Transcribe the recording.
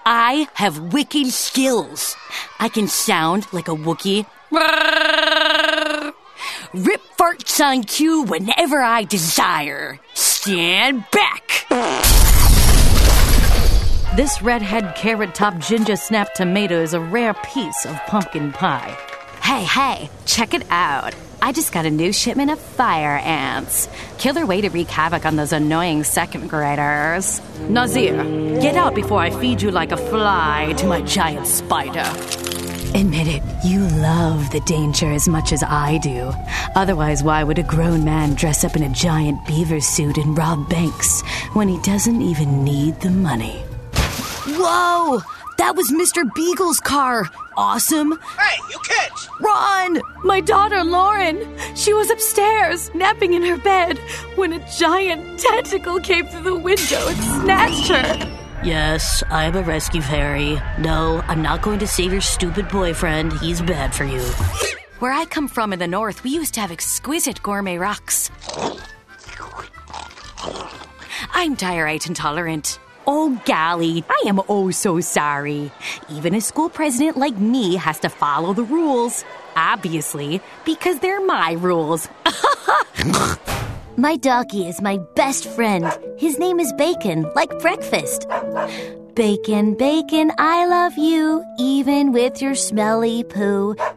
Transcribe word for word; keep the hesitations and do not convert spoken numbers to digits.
I have wicked skills. I can sound like a Wookiee. Rip farts on cue whenever I desire. Stand back. This redhead carrot-top ginger snap tomato is a rare piece of pumpkin pie. Hey, hey, check it out. I just got a new shipment of fire ants. Killer way to wreak havoc on those annoying second graders. Nazir, get out before I feed you like a fly to my giant spider. Admit it, you love the danger as much as I do. Otherwise, why would a grown man dress up in a giant beaver suit and rob banks when he doesn't even need the money? Whoa! That was Mister Beagle's car. Awesome. Hey, you kids! Run! My daughter, Lauren. She was upstairs, napping in her bed, when a giant tentacle came through the window and snatched her. Yes, I'm a rescue fairy. No, I'm not going to save your stupid boyfriend. He's bad for you. Where I come from in the north, we used to have exquisite gourmet rocks. I'm diorite intolerant. Oh, golly, I am oh so sorry. Even a school president like me has to follow the rules. Obviously, because they're my rules. My doggy is my best friend. His name is Bacon, like breakfast. Bacon, Bacon, I love you, even with your smelly poo.